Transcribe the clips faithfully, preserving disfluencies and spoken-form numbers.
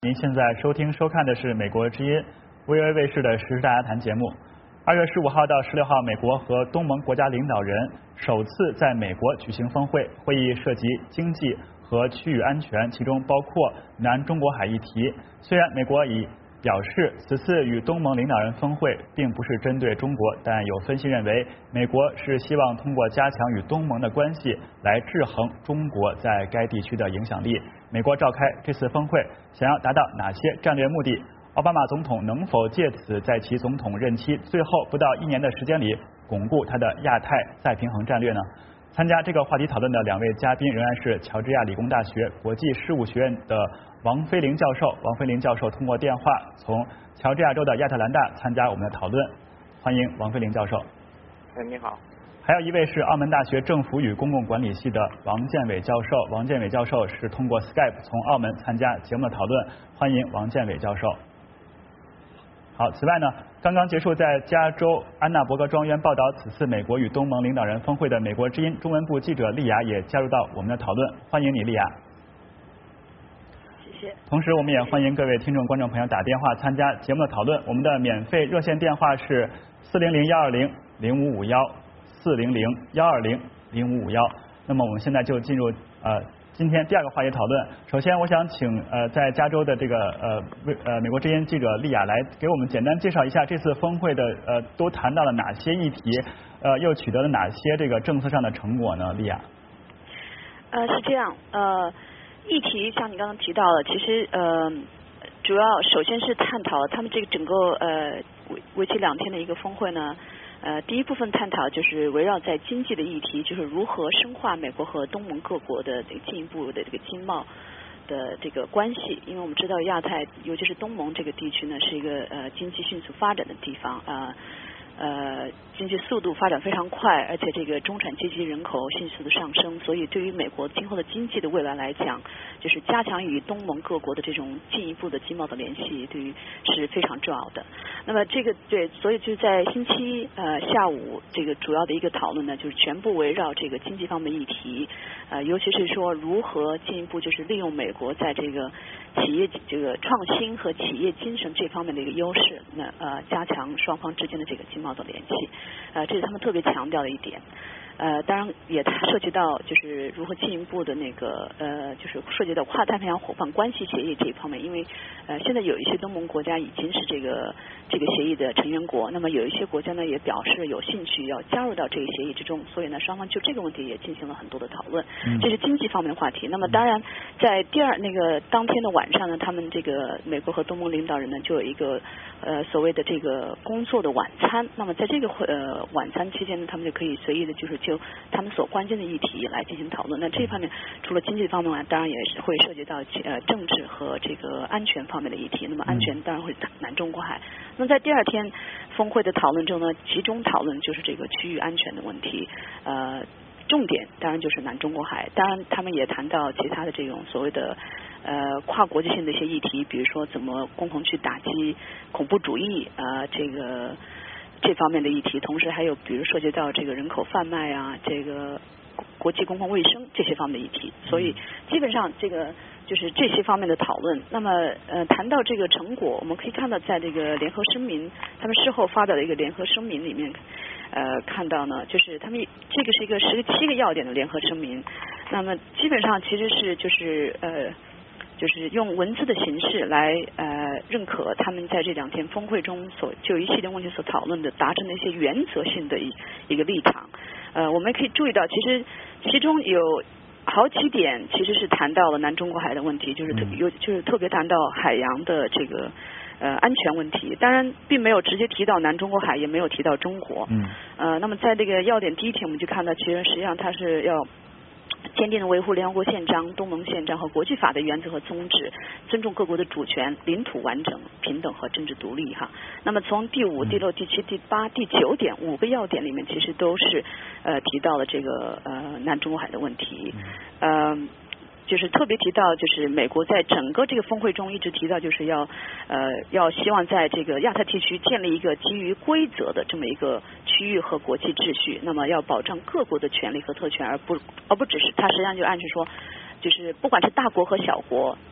您现在收听收看的是美国之音 V O A 卫视的时事大家谈节目。二月十五号到十六号，美国和东盟国家领导人首次在美国举行峰会，会议涉及经济和区域安全，其中包括南中国海议题。虽然美国已表示此次与东盟领导人峰会并不是针对中国，但有分析认为，美国是希望通过加强与东盟的关系来制衡中国在该地区的影响力。美国召开这次峰会，想要达到哪些战略目的？奥巴马总统能否借此在其总统任期最后不到一年的时间里巩固他的亚太再平衡战略呢？参加这个话题讨论的两位嘉宾仍然是乔治亚理工大学国际事务学院的王飞林教授。王飞林教授通过电话从乔治亚州的亚特兰大参加我们的讨论，欢迎王飞林教授。 哎，你好。 还有一位是澳门大学政府与公共管理系的王建伟教授。王建伟教授是通过 Skype 从澳门参加节目的讨论，欢迎王建伟教授。好，此外呢，刚刚结束在加州安纳伯格庄园报道此次美国与东盟领导人峰会的美国之音中文部记者丽雅也加入到我们的讨论，欢迎你，丽雅。 谢谢。 同时，我们也欢迎各位听众、观众朋友打电话参加节目的讨论。我们的免费热线电话是四零零幺二零零五五幺四零零幺二零零五五幺。那么我们现在就进入呃。今天第二个话题讨论，首先我想请呃在加州的这个呃呃美国之音记者丽雅来给我们简单介绍一下这次峰会的呃都谈到了哪些议题，呃又取得了哪些这个政策上的成果呢？丽雅。 呃是这样，呃议题像你刚刚提到的，其实呃主要首先是探讨他们这个整个呃为为期两天的一个峰会呢。呃，第一部分探讨就是围绕在经济的议题，就是如何深化美国和东盟各国的这个进一步的这个经贸的这个关系。因为我们知道亚太，尤其是东盟这个地区呢，是一个呃经济迅速发展的地方啊。呃, 呃经济速度发展非常快，而且这个中产阶级人口迅速的上升，所以对于美国今后的经济的未来来讲，就是加强与东盟各国的这种进一步的经贸的联系，对于是非常重要的。那么这个对，所以就在星期呃下午这个主要的一个讨论呢，就是全部围绕这个经济方面的议题，呃，尤其是说如何进一步就是利用美国在这个企业这个创新和企业精神这方面的一个优势，那呃加强双方之间的这个经贸的联系，呃，这是他们特别强调的一点。呃，当然也涉及到就是如何进一步的那个呃，就是涉及到跨太平洋伙伴关系协议这一方面，因为呃现在有一些东盟国家已经是这个这个协议的成员国，那么有一些国家呢也表示有兴趣要加入到这个协议之中，所以呢双方就这个问题也进行了很多的讨论，这是经济方面的话题。那么当然在第二那个当天的晚上呢，他们这个美国和东盟领导人呢就有一个呃所谓的这个工作的晚餐，那么在这个呃晚餐期间呢，他们就可以随意的就是就他们所关心的议题来进行讨论。那这方面除了经济方面外，当然也是会涉及到呃政治和这个安全方面的议题。那么安全当然会南中国海。那么在第二天峰会的讨论中呢，集中讨论就是这个区域安全的问题，呃，重点当然就是南中国海。当然他们也谈到其他的这种所谓的呃跨国际性的一些议题，比如说怎么共同去打击恐怖主义啊、呃，这个。这方面的议题，同时还有比如涉及到这个人口贩卖啊，这个国际公共卫生这些方面的议题，所以基本上这个就是这些方面的讨论。那么呃谈到这个成果，我们可以看到在这个联合声明，他们事后发表的一个联合声明里面，呃看到呢，就是他们这个是一个十七个要点的联合声明，那么基本上其实是就是呃。就是用文字的形式来呃认可他们在这两天峰会中所就一系列问题所讨论的达成的一些原则性的一一个立场。呃，我们可以注意到，其实其中有好几点其实是谈到了南中国海的问题，就是特有就是特别谈到海洋的这个呃安全问题。当然，并没有直接提到南中国海，也没有提到中国。嗯。呃，那么在这个要点第一点，我们就看到，其实实际上它是要坚定的维护联合国宪章、东盟宪章和国际法的原则和宗旨，尊重各国的主权、领土完整、平等和政治独立哈。那么从第五、第六、第七、第八、第九点五个要点里面，其实都是呃提到了这个呃南中国海的问题，呃。就是特别提到，就是美国在整个这个峰会中一直提到，就是要呃要希望在这个亚太地区建立一个基于规则的这么一个区域和国际秩序，那么要保障各国的权利和特权，而不而不只是它实际上就暗示说，就是不管是大国和小国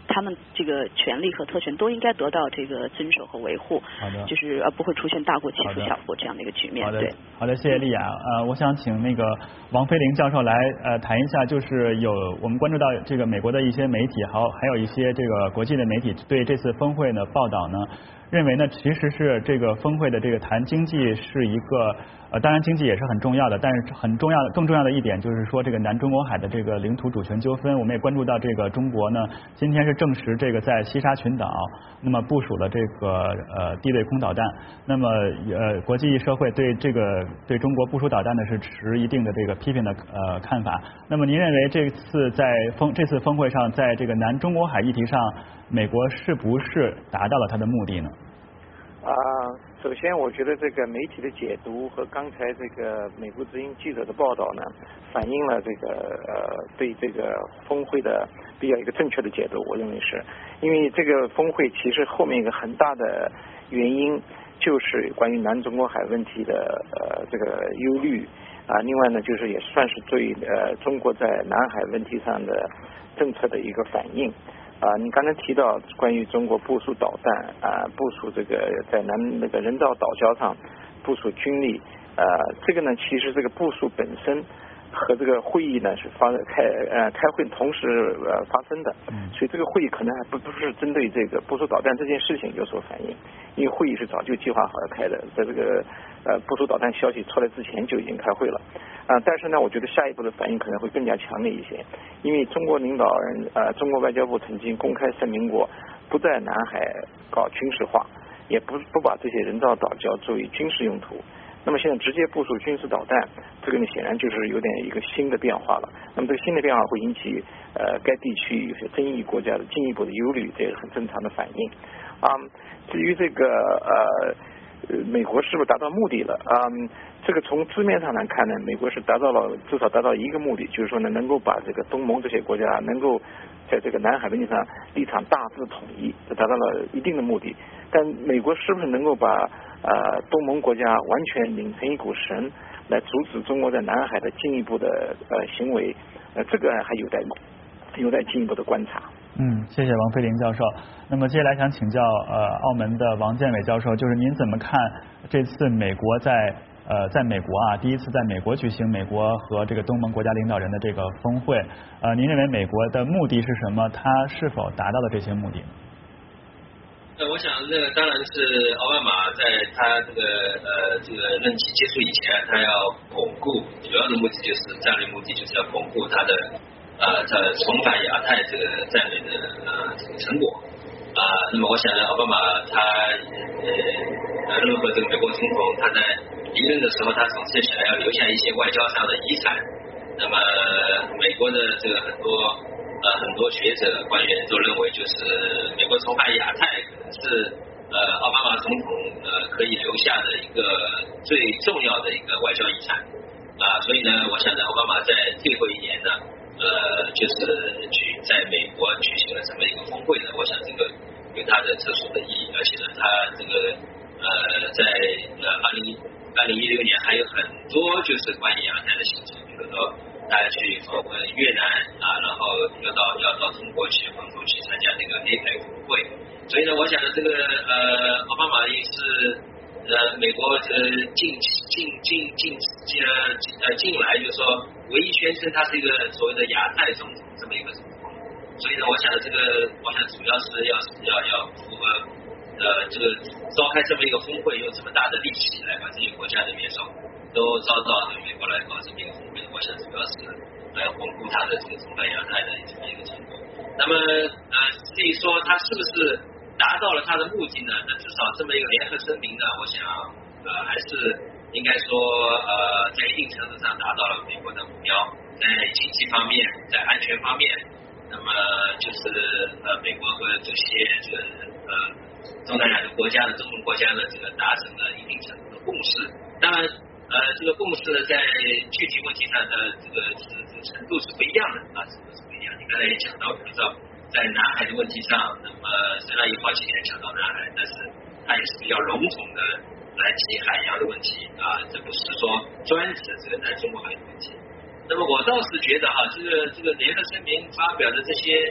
他们这个权利和特权都应该得到这个遵守和维护。 好的， 就是而不会出现大国欺负小国这样的一个局面。 好的， 对， 好的，谢谢丽雅。呃，我想请那个王飞林教授来呃谈一下，就是有我们关注到这个美国的一些媒体，还有还有一些这个国际的媒体对这次峰会呢报道呢，认为呢其实是这个峰会的这个谈经济是一个呃，当然经济也是很重要的，但是很重要的更重要的一点就是说这个南中国海的这个领土主权纠纷，我们也关注到这个中国呢今天是证实这个在西沙群岛那么部署了这个呃地对空导弹，那么呃国际社会对这个对中国部署导弹呢是持一定的这个批评的呃看法。那么您认为这次在峰这次峰会上，在这个南中国海议题上，美国是不是达到了它的目的呢？ 啊、呃，首先我觉得这个媒体的解读和刚才这个美国之音记者的报道呢，反映了这个呃对这个峰会的比较一个正确的解读。我认为是，因为这个峰会其实后面一个很大的原因就是关于南中国海问题的呃这个忧虑啊、呃，另外呢就是也算是对呃中国在南海问题上的政策的一个反应。啊，你刚才提到关于中国部署导弹啊，部署这个在南那个人造岛礁上部署军力，呃，这个呢，其实这个部署本身和这个会议呢是发开呃开会同时呃发生的，所以这个会议可能还不不是针对这个部署导弹这件事情有所反应，因为会议是早就计划好要开的，在这个呃部署导弹消息出来之前就已经开会了。啊、呃，但是呢，我觉得下一步的反应可能会更加强烈一些，因为中国领导人呃，中国外交部曾经公开声明过，不在南海搞军事化，也不不把这些人造岛礁作为军事用途。那么现在直接部署军事导弹，这个呢显然就是有点一个新的变化了。那么这个新的变化会引起呃该地区有些争议国家的进一步的忧虑，这也是很正常的反应。啊、嗯，至于这个呃。美国是不是达到目的了？嗯，这个从字面上来看呢，美国是达到了至少达到一个目的，就是说呢，能够把这个东盟这些国家能够在这个南海问题上立场大致统一，这达到了一定的目的。但美国是不是能够把呃东盟国家完全拧成一股绳，来阻止中国在南海的进一步的呃行为？呃，这个还有待有待进一步的观察。 嗯，谢谢王飞林教授。那么接下来想请教呃澳门的王建伟教授，就是您怎么看这次美国在呃在美国啊第一次在美国举行美国和这个东盟国家领导人的这个峰会？呃，您认为美国的目的是什么？它是否达到了这些目的？ 呃，我想这个当然是奥巴马在他这个呃这个任期结束以前，他要巩固，主要的目的就是战略目的就是要巩固他的。呃，在重返亚太这个战略的呃这个成果啊、呃，那么我想呢，奥巴马他呃任何这个美国总统他在离任的时候，他总是想要留下一些外交上的遗产。那么美国的这个很多呃很多学者官员都认为，就是美国重返亚太可能是呃奥巴马总统呃可以留下的一个最重要的一个外交遗产啊、呃，所以呢，我想呢，奥巴马在最后一年呢。呃，就是举在美国举行了这么一个峰会呢，我想这个有它的特殊的意义，而且呢，它这个呃在呃二零二零一六年还有很多就是关于亚太的行程，比如说大家去访问越南啊，然后要到要到中国去共同去参加这个 A P E C 峰会，所以呢，我想呢，这个呃奥巴马也是呃美国呃近近近近呃呃近来就是说。唯一宣称他是一个所谓的亚太总统这么一个总统，所以呢，我想这个，我想主要是要要要符合呃这个召开这么一个峰会，用这么大的力气来把这些国家的元首都招到美国来搞这么一个峰会，我想主要是来巩固他的这个重返亚太的这么一个成果。那么呃，至于说他是不是达到了他的目的呢？那至少这么一个联合声明呢，我想呃还是。应该说，呃，在一定程度上达到了美国的目标，在经济方面，在安全方面，那么就是呃，美国和这些这个呃东南亚的国家的东盟国家呢，这个达成了一定程度的共识。当然，呃，这个共识呢，在具体问题上的这个是这个程度是不一样的啊，程度是不一样。你刚才也讲到，比如说在南海的问题上，那么虽然有好几年讲到南海，但是它也是比较笼统的。来提海洋的问题啊，这不是说专指这个南中国海的问题。那么我倒是觉得哈，这个这个联合声明发表的这些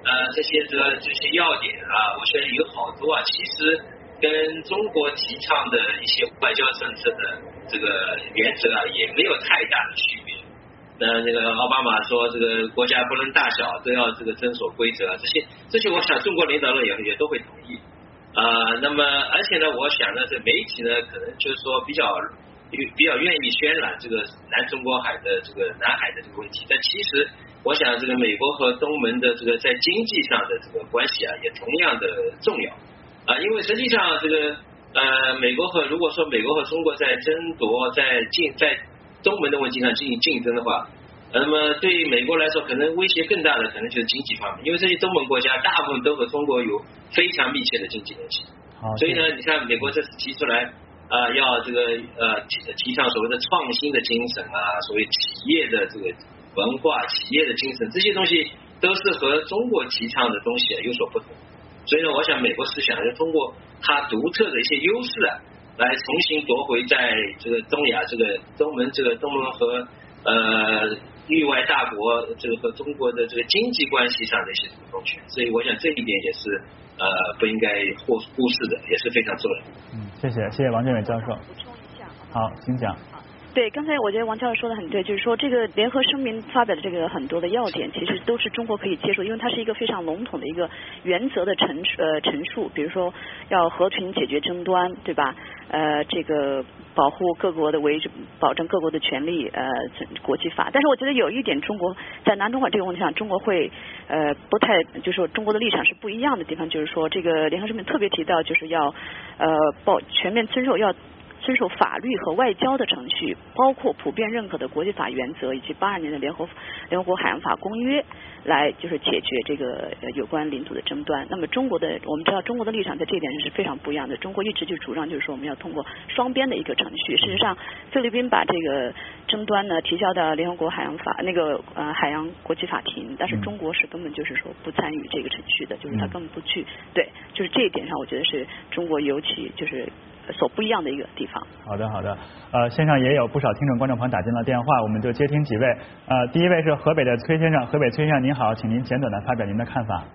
呃这些这个这些要点啊，我觉得有好多啊，其实跟中国提倡的一些外交政策的这个原则啊，也没有太大的区别。那那个奥巴马说这个国家不论大小都要这个遵守规则，这些这些我想中国领导人也也都会同意啊、呃。那么而且呢，我想呢，这媒体呢可能就是说比较比较愿意渲染这个南中国海的这个南海的这个问题，但其实我想这个美国和东盟的这个在经济上的这个关系啊，也同样的重要啊、呃，因为实际上这个呃美国和如果说美国和中国在争夺在竞在东盟的问题上进行竞争的话，那么对于美国来说，可能威胁更大的可能就是经济方面，因为这些东盟国家大部分都和中国有非常密切的经济联系。所以呢，你看美国这次提出来啊、呃，要这个呃提提倡所谓的创新的精神啊，所谓企业的这个文化、企业的精神，这些东西都是和中国提倡的东西啊有所不同。所以呢，我想美国思想就通过它独特的一些优势啊，来重新夺回在这个东亚这个东盟这个东盟和呃域外大国这个和中国的这个经济关系上的一些主动权。所以我想这一点也是呃不应该忽忽视的，也是非常重要的。 嗯，谢谢，谢谢王建伟教授。 补充一下， 好，请讲。 对，刚才我觉得王教授说的很对，就是说这个联合声明发表的这个很多的要点，其实都是中国可以接受，因为它是一个非常笼统的一个原则的陈呃陈述，比如说要和平解决争端，对吧？呃，这个保护各国的维保证各国的权利，呃，国际法。但是我觉得有一点，中国在南中国这个问题上，中国会呃不太，就是说中国的立场是不一样的地方，就是说这个联合声明特别提到，就是要呃报全面遵守要。遵守法律和外交的程序，包括普遍认可的国际法原则以及八二年的联合联合国海洋法公约，来就是解决这个有关领土的争端。那么中国的我们知道中国的立场在这一点上是非常不一样的。中国一直就主张就是说我们要通过双边的一个程序。事实上，菲律宾把这个争端呢提交到联合国海洋法那个呃海洋国际法庭，但是中国是根本就是说不参与这个程序的，就是他根本不去。对，就是这一点上，我觉得是中国尤其就是所不一样的一个地方。 好的，好的。呃，线上也有不少听众观众朋友打进了电话，我们就接听几位。呃，第一位是河北的崔先生，河北崔先生您好，请您简短的发表您的看法。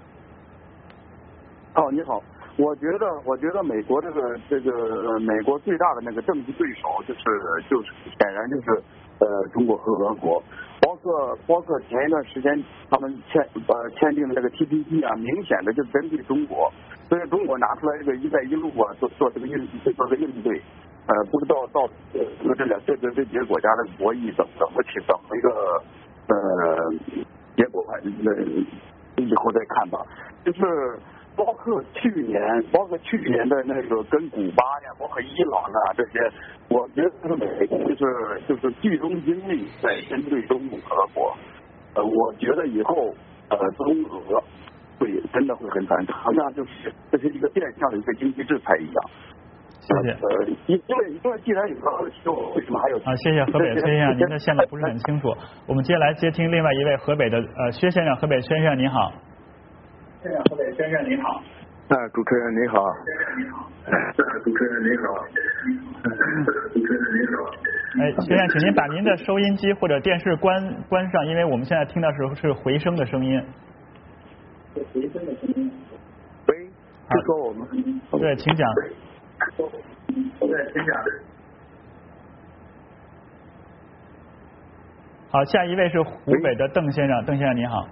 哦，你好，我觉得，我觉得美国这个这个呃，美国最大的那个政治对手就是就是显然就是呃中国和俄国，包括包括前一段时间他们签呃签订的这个 T P P 啊，明显的就针对中国。所以中国拿出来这个一带一路啊，做做这个应做这个应对，呃，不知道到呃这两这这这几个国家的博弈怎么怎么起怎么一个呃结果吧，呃以后再看吧。就是包括去年，包括去年的那个跟古巴呀，包括伊朗啊这些，我觉得是美国就是就是集中精力在针对中国和俄国，呃，我觉得以后呃中俄。会真的会很惨，好像就是这是一个变相的一个经济制裁一样。 谢谢。 呃，因因为因为既然有了就为什么还有？ 啊，谢谢河北崔先生，您的线路不是很清楚。我们接下来接听另外一位河北的呃薛先生，河北薛先生您好。 先生，河北先生您好。 哎，主持人你好。 你好。主持人你好。主持人你好。 哎，薛先生，请您把您的收音机或者电视关关上，因为我们现在听到是是回声的声音。 回声的声音。喂，是说我们？ 对，请讲。 对，请讲。 好，下一位是湖北的邓先生，邓先生您好。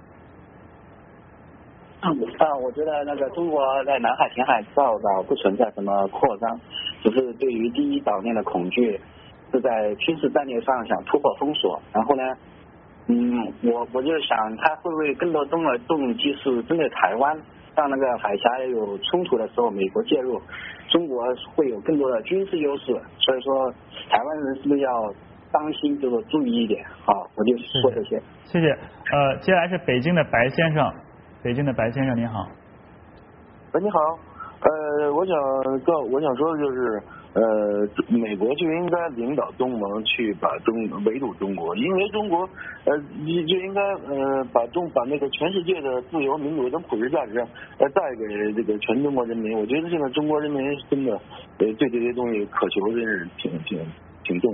啊，我觉得那个中国在南海填海造岛不存在什么扩张，只是对于第一岛链的恐惧，是在军事战略上想突破封锁，然后呢？嗯，我我就想，他会不会更多动了动机是针对台湾，让那个海峡有冲突的时候，美国介入，中国会有更多的军事优势，所以说台湾人是不是要当心，就是注意一点？好，我就说这些。 谢谢。呃，接下来是北京的白先生，北京的白先生您好。 喂，你好。呃，我想告，我想说的就是。呃，美国就应该领导东盟去把中围堵中国，因为中国呃就应该呃把中把那个全世界的自由民主跟普世价值呃带给这个全中国人民。我觉得现在中国人民真的呃对这些东西渴求真是挺挺挺重要的。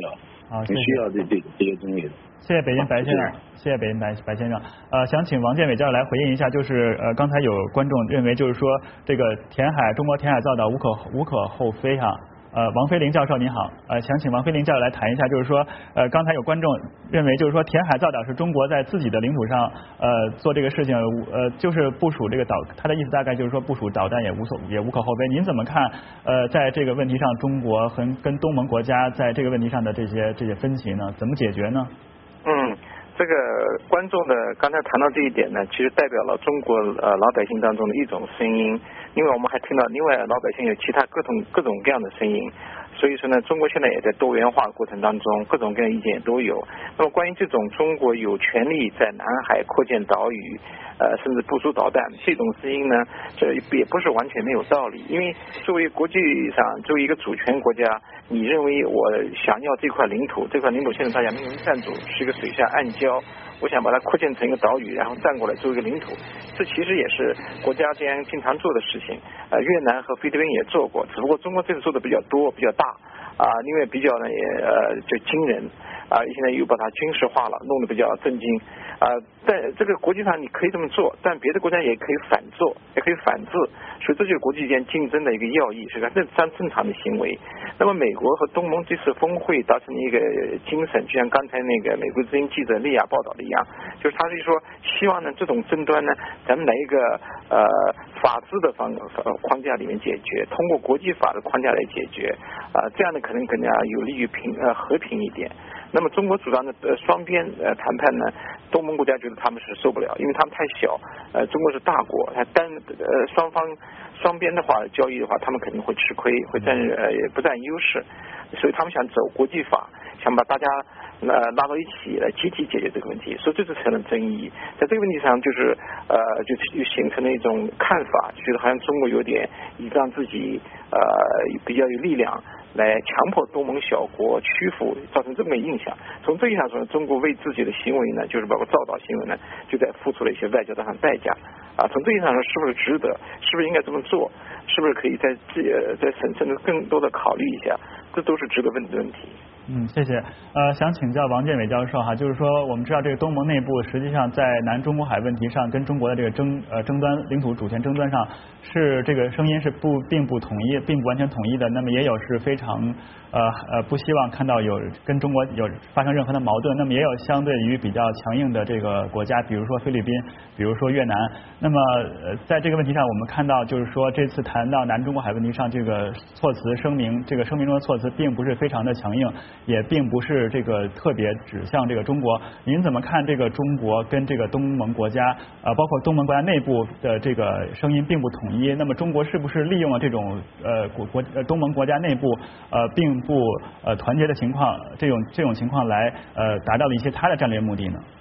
好， 很需要这这这些东西的。 谢谢北京白先生，谢谢北京白白先生。呃，想请王建伟教授来回应一下，就是呃，刚才有观众认为，就是说这个填海，中国填海造岛无可无可厚非哈。呃，王飞林教授您好，呃，想请王飞林教授来谈一下，就是说，呃，刚才有观众认为，就是说填海造岛是中国在自己的领土上，呃，做这个事情，呃，就是部署这个导，他的意思大概就是说部署导弹也无所也无可厚非。您怎么看？呃，在这个问题上，中国和跟东盟国家在这个问题上的这些这些分歧呢，怎么解决呢？ 嗯，这个观众的刚才谈到这一点呢，其实代表了中国呃老百姓当中的一种声音。另外我们还听到另外老百姓有其他各种各种各样的声音，所以说呢，中国现在也在多元化的过程当中，各种各样的意见也都有。那么关于这种中国有权利在南海扩建岛屿，呃，甚至部署导弹这种声音呢，这也不是完全没有道理。因为作为国际上作为一个主权国家，你认为我想要这块领土，这块领土现在大家没有人占主，是一个水下暗礁，我想把它扩建成一个岛屿，然后占过来作为一个领土，这其实也是国家这样经常做的事情。呃，越南和菲律宾也做过，只不过中国这次做的比较多，比较大啊，因为比较呢也呃就惊人啊，现在又把它军事化了，弄得比较震惊啊。在这个国际上你可以这么做，但别的国家也可以反做，也可以反制，所以这就是国际间竞争的一个要义，是个正常正常的行为。那么美国和东盟这次峰会达成一个精神，就像刚才那个美国之音记者利亚报道的一样，就是他是说希望呢这种争端呢，咱们来一个呃法治的方框架里面解决，通过国际法的框架来解决啊、呃，这样呢可能更加有利于平呃和平一点。那么中国主张的呃双边呃谈判呢，东盟国家觉得他们是受不了，因为他们太小，呃中国是大国，它单呃双方双边的话交易的话，他们肯定会吃亏，会占呃不占优势，所以他们想走国际法，想把大家呃拉到一起来集体解决这个问题，所以这次成了争议。在这个问题上，就是呃就就形成了一种看法，就觉得好像中国有点以让自己呃比较有力量来强迫东盟小国屈服，造成这么个印象。从这个意义上说，中国为自己的行为呢，就是包括造岛行为呢，就在付出了一些外交上的代价啊。从这个意义上说，是不是值得？是不是应该这么做？是不是可以再再审慎的更多的考虑一下？这都是值得问的问题。 嗯，谢谢。呃，想请教王建伟教授哈，就是说我们知道这个东盟内部实际上在南中国海问题上跟中国的这个争呃争端领土主权争端上是这个声音是不并不统一，并不完全统一的。那么也有是非常呃呃不希望看到有跟中国有发生任何的矛盾。那么也有相对于比较强硬的这个国家，比如说菲律宾，比如说越南。那么呃在这个问题上，我们看到就是说这次谈到南中国海问题上，这个措辞声明，这个声明中的措辞并不是非常的强硬。也并不是这个特别指向这个中国，您怎么看这个中国跟这个东盟国家呃包括东盟国家内部的这个声音并不统一？那么中国是不是利用了这种呃国国东盟国家内部呃并不呃团结的情况，这种这种情况来呃达到了一些他的战略目的呢？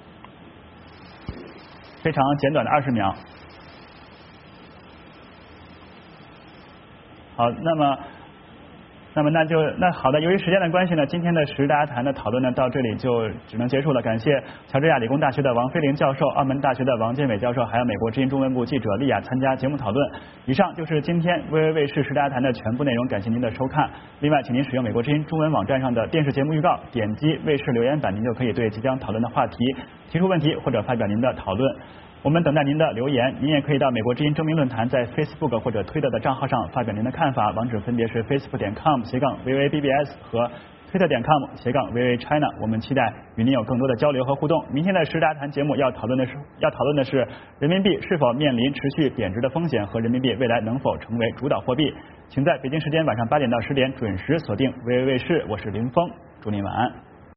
非常简短的二十秒。好，那么。那么那就那好的，由于时间的关系呢，今天的十大谈的讨论呢到这里就只能结束了。感谢乔治亚理工大学的王飞林教授、澳门大学的王建伟教授，还有美国之音中文部记者丽亚参加节目讨论。以上就是今天微微卫视十大谈的全部内容，感谢您的收看。另外，请您使用美国之音中文网站上的电视节目预告，点击卫视留言板，您就可以对即将讨论的话题提出问题或者发表您的讨论。我们等待您的留言，您也可以到美国之音征名论坛在 Facebook 或者推特的账号上发表您的看法，网址分别是 facebook 点 com 斜杠 V A B B S 和 Twitter 点 com 斜杠 V A China。我们期待与您有更多的交流和互动。明天的十大谈节目要讨论的是要讨论的是人民币是否面临持续贬值的风险和人民币未来能否成为主导货币。请在北京时间晚上八点到十点准时锁定 V A 卫视，我是林峰，祝您晚安。